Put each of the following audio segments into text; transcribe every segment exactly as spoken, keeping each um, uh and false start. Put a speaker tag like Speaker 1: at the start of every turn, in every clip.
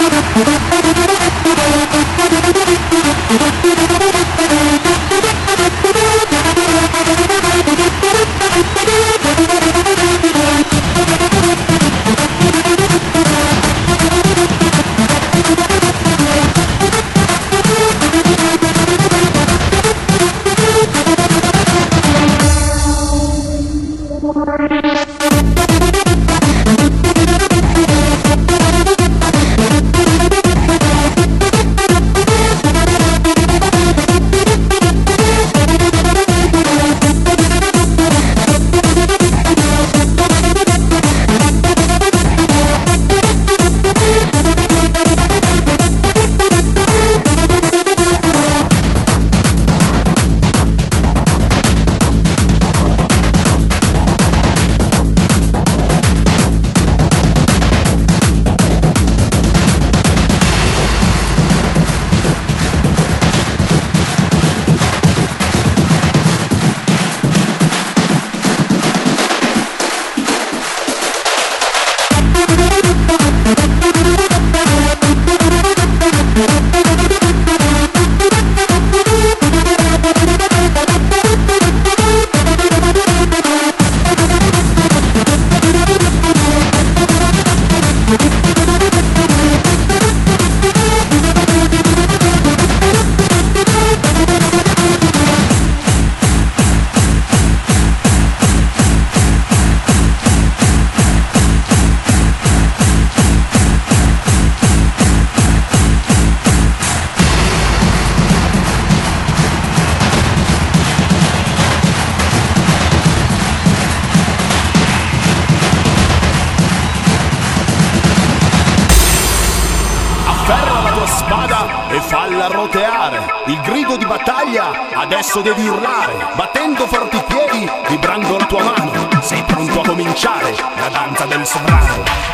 Speaker 1: Adesso devi urlare, battendo forti i piedi, vibrando la tua mano. Sei pronto a cominciare la danza del sovrano.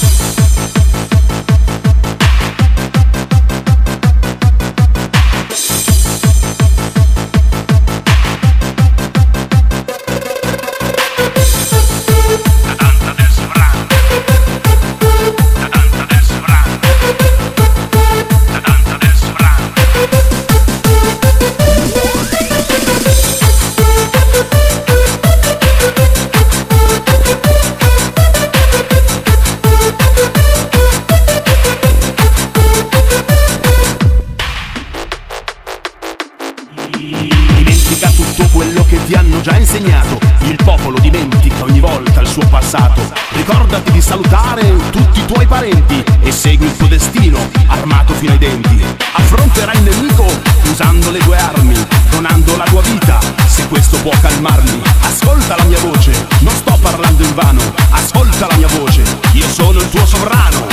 Speaker 2: Dimentica tutto quello che ti hanno già insegnato. Il popolo dimentica ogni volta il suo passato. Ricordati di salutare tutti i tuoi parenti e segui il tuo destino armato fino ai denti. Affronterai il nemico usando le tue armi, donando la tua vita se questo può calmarli. Ascolta la mia voce, non sto parlando in vano. Ascolta la mia voce, io sono il tuo sovrano.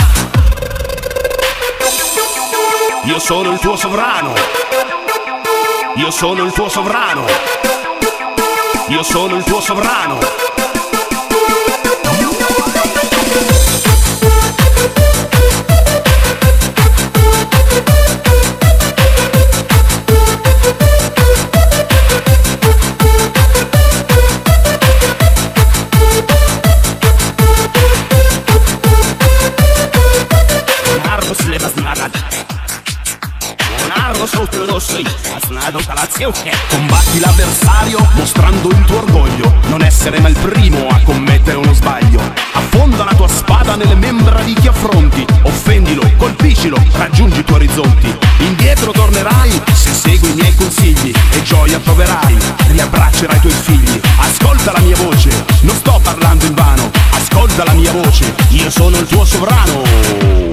Speaker 2: Io sono il tuo sovrano. Io sono il tuo sovrano. Io sono il tuo sovrano. Combatti l'avversario mostrando il tuo orgoglio. Non essere mai il primo a commettere uno sbaglio. Affonda la tua spada nelle membra di chi affronti. Offendilo, colpiscilo, raggiungi i tuoi orizzonti. Indietro tornerai se segui i miei consigli e gioia troverai, riabbraccerai i tuoi figli. Ascolta la mia voce, non sto parlando in vano. Ascolta la mia voce, io sono il tuo sovrano.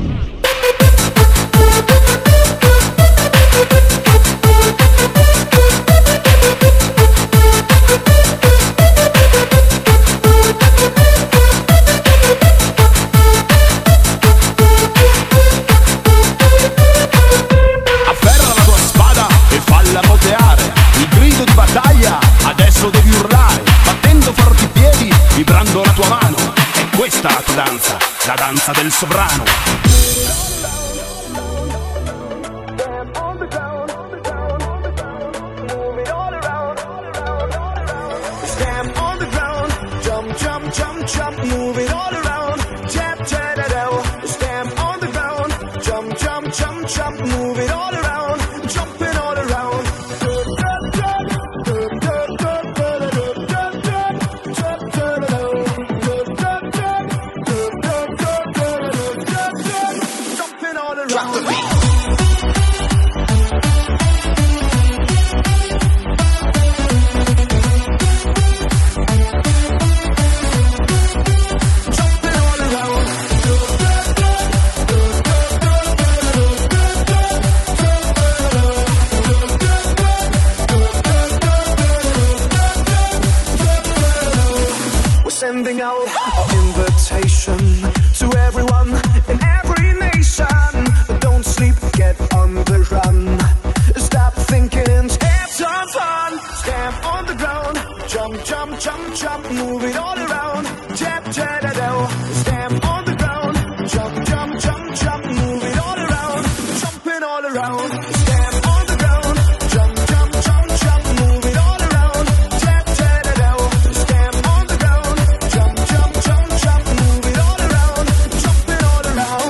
Speaker 2: Vibrando la tua mano, è questa la tua danza, la danza del sovrano. Stand on the ground, jump, jump, jump, jump, move it all around. Tap, tap, stand on the ground,
Speaker 3: sending out our invitation to everyone in every nation. Don't sleep, get on the run. Stop thinking and have some fun. Stamp on the ground, jump, jump, jump, jump, move it all around. Tap, tap, da, da. Stamp on the ground, jump, jump, jump, jump, move it all around. Jumping all around. Stamp on the ground, jump, jump, jump, jump, move it all around. Tap, tap, da, da. Stamp on the ground, jump, jump, jump, jump, move it all around. Jumping all around.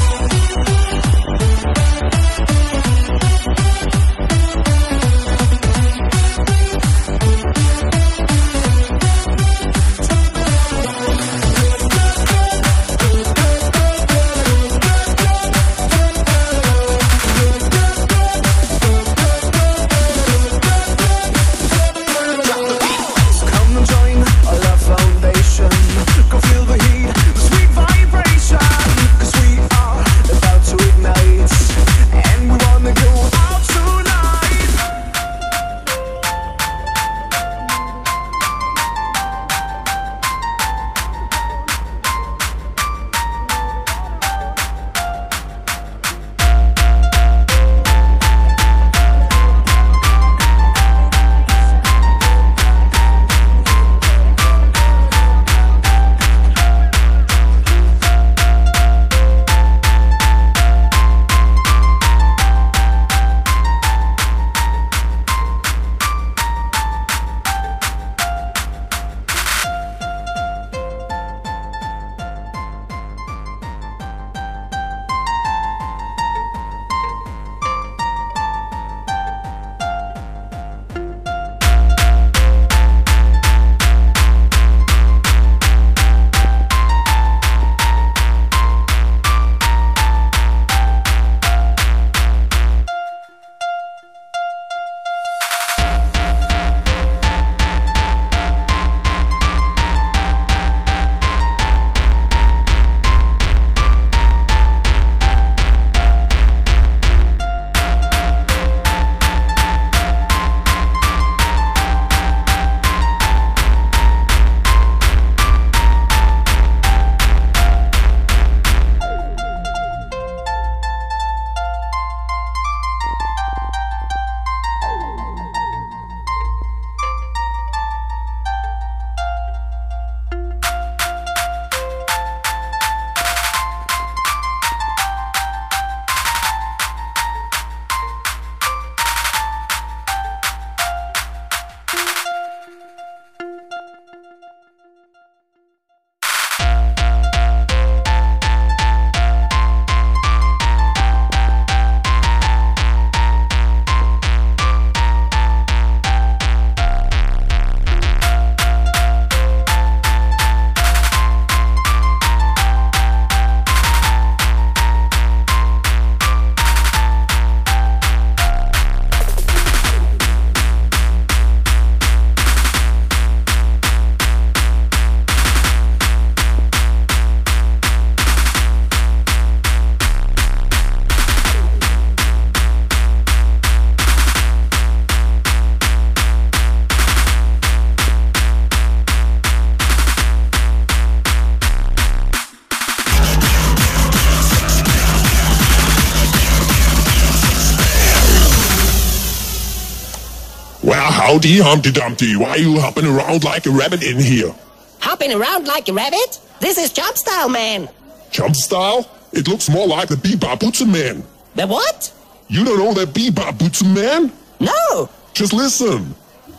Speaker 4: Howdy, Humpty Dumpty, why are you hopping around like a rabbit in here?
Speaker 5: Hopping around like a rabbit? This is Chop Style Man.
Speaker 4: Chop Style? It looks more like the Bebop Boots Man.
Speaker 5: The what?
Speaker 4: You don't know that Bebop Boots Man?
Speaker 5: No.
Speaker 4: Just listen.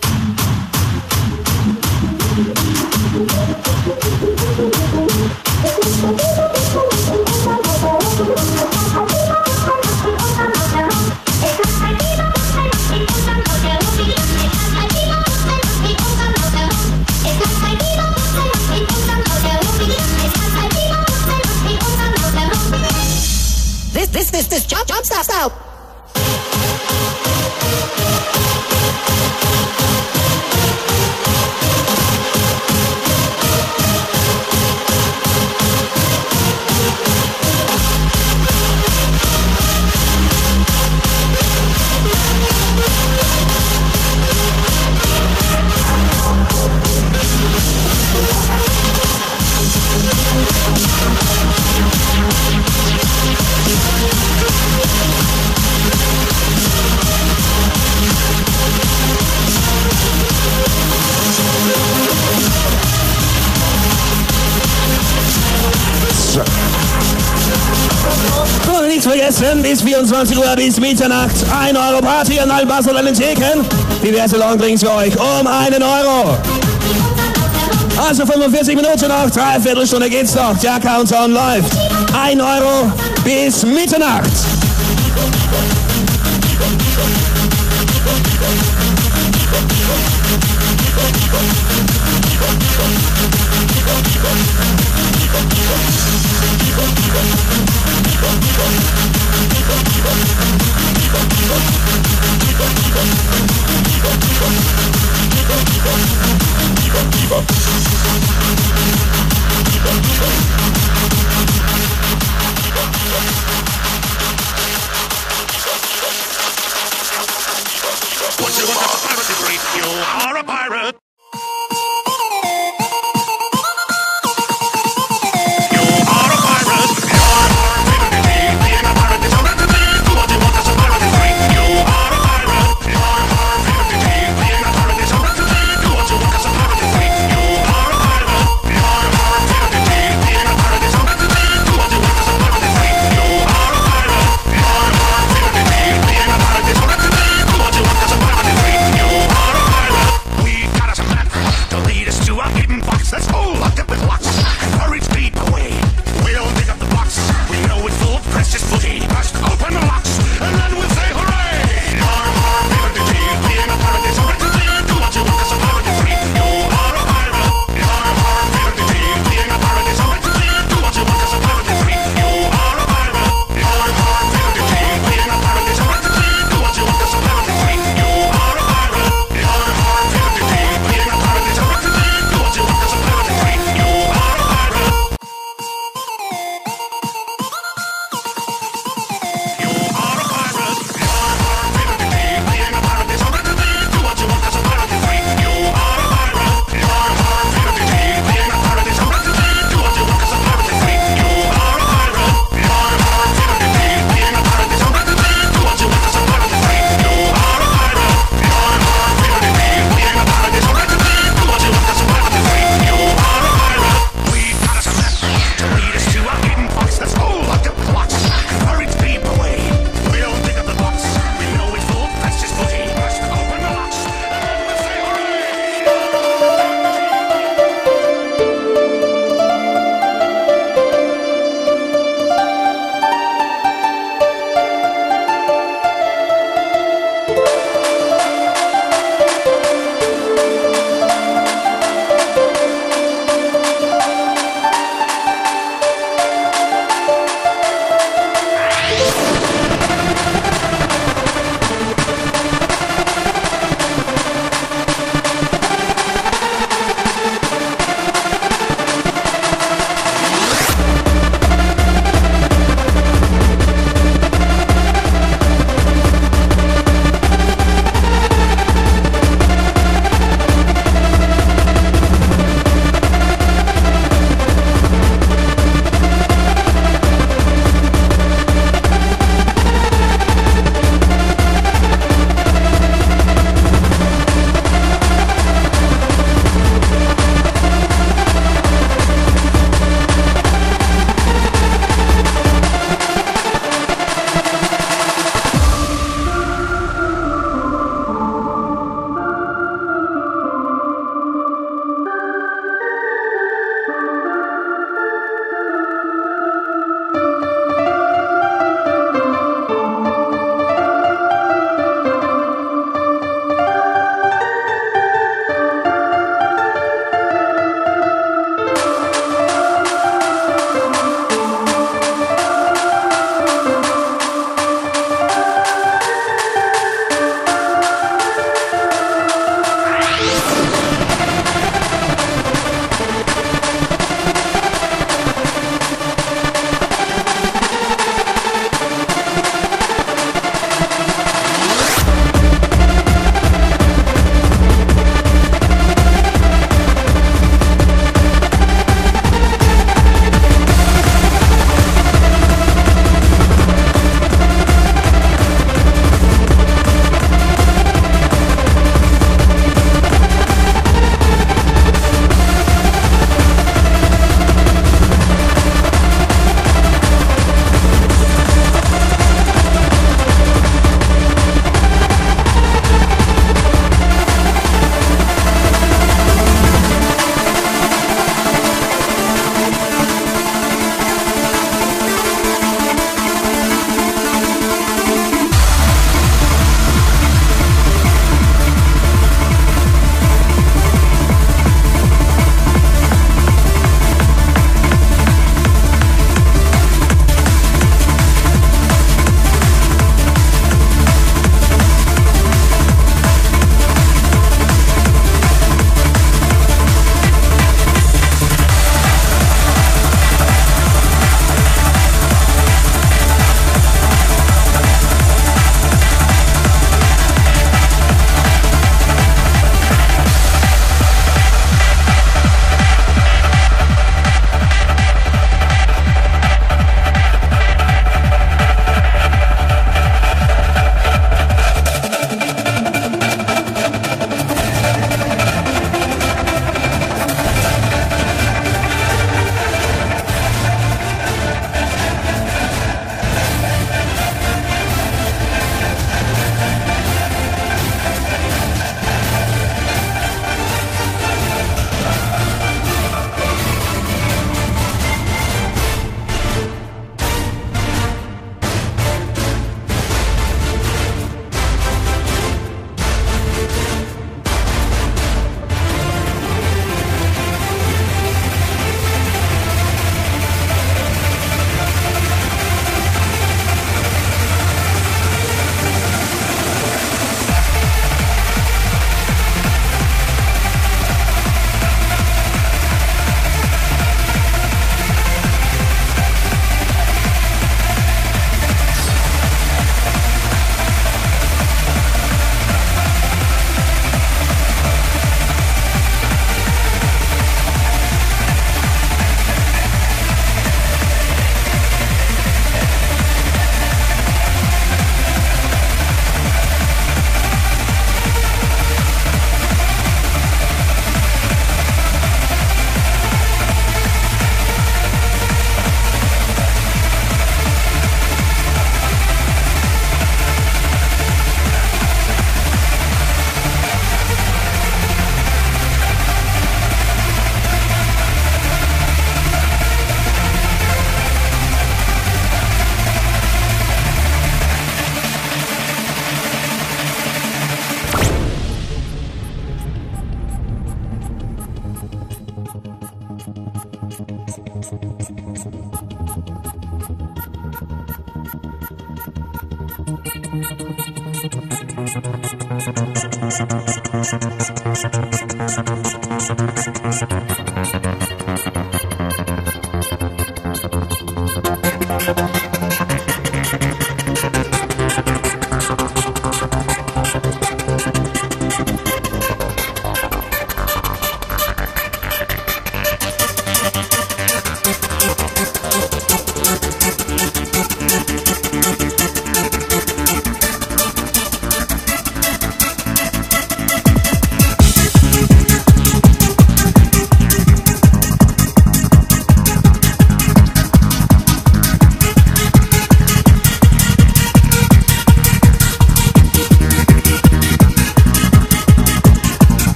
Speaker 5: This, this, this, this, chop, chop, stop, stop.
Speaker 6: dreizehn bis vierundzwanzig Uhr bis Mitternacht. ein Euro Party an allen Bars und an den Theken. Diverse Longdrinks für euch um einen Euro. Also fünfundvierzig Minuten noch, dreiviertel Stunde geht's noch. Der Countdown läuft. ein Euro bis Mitternacht.
Speaker 7: Once you want a pirate degree, you are a pirate.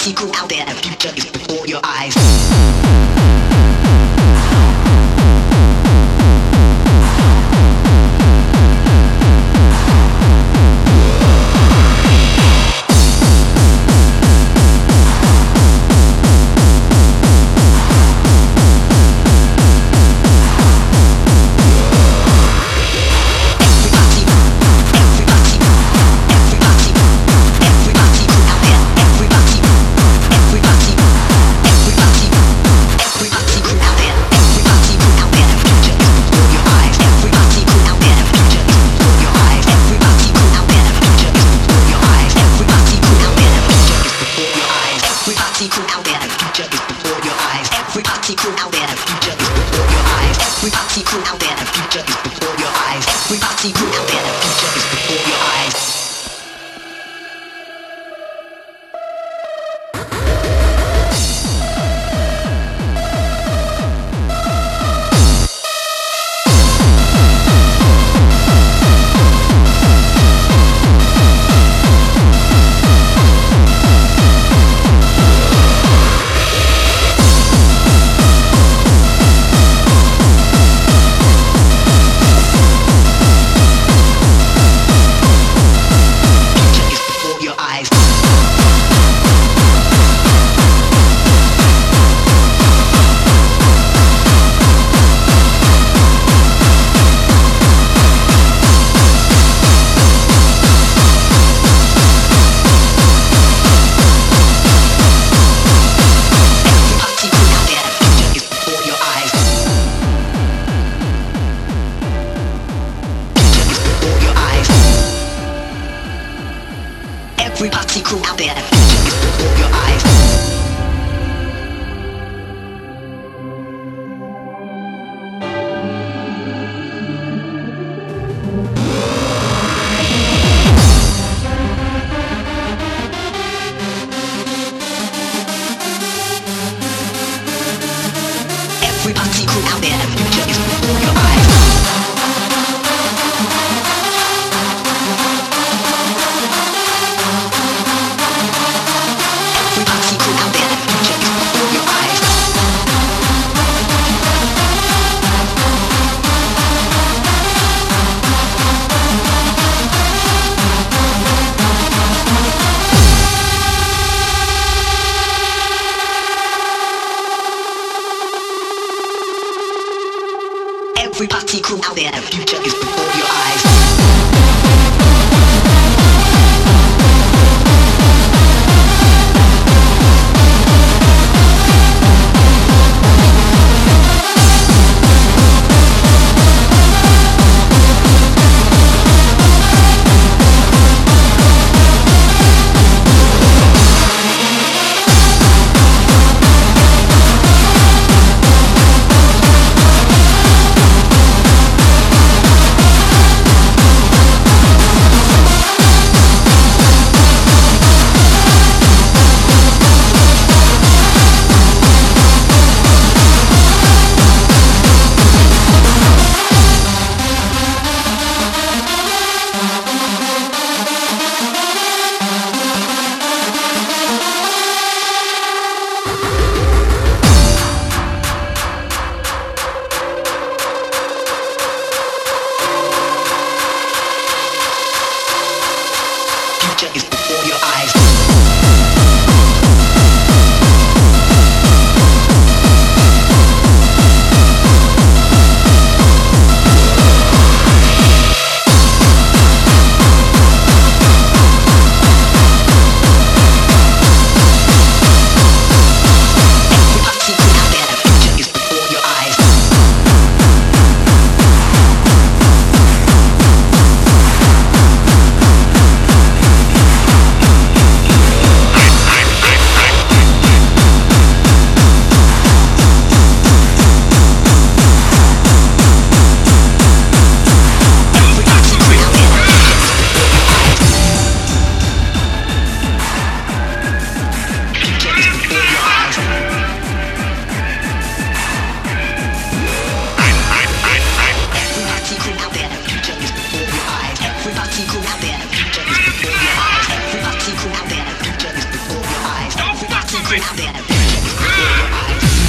Speaker 8: party crew out there, the future is before your eyes. Every party crew out there, the future is before your eyes. Every party crew out there, the future is before your eyes. Every party crew out there, the future is before your eyes. Every now and then, a picture is before your eyes.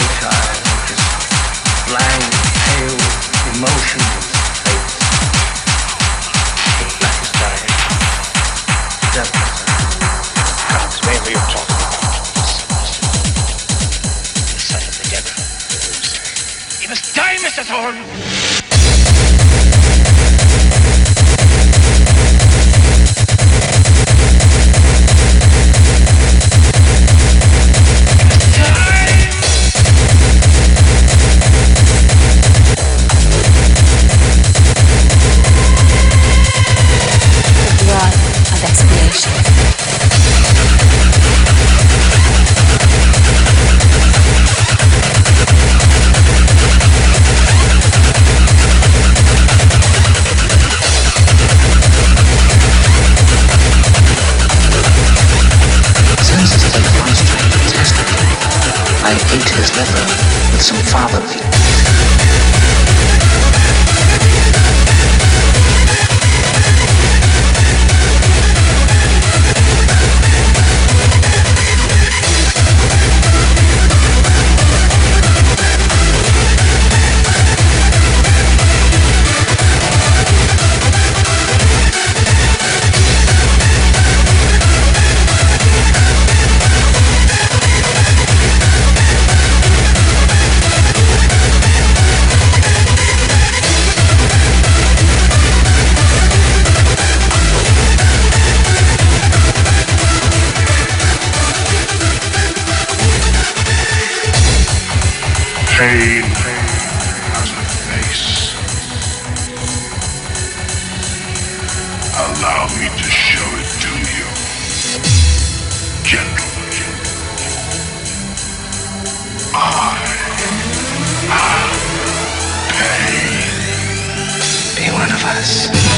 Speaker 9: child with his blank, pale, emotionless face. His black is dying. Death. God's name, are you talking about? The son of the devil. He must die, Mister Thorne!
Speaker 10: I ate his liver with some fatherly.
Speaker 7: Pain has a face. Allow me to show it to you. Gentlemen, I am pain.
Speaker 10: Be one of us.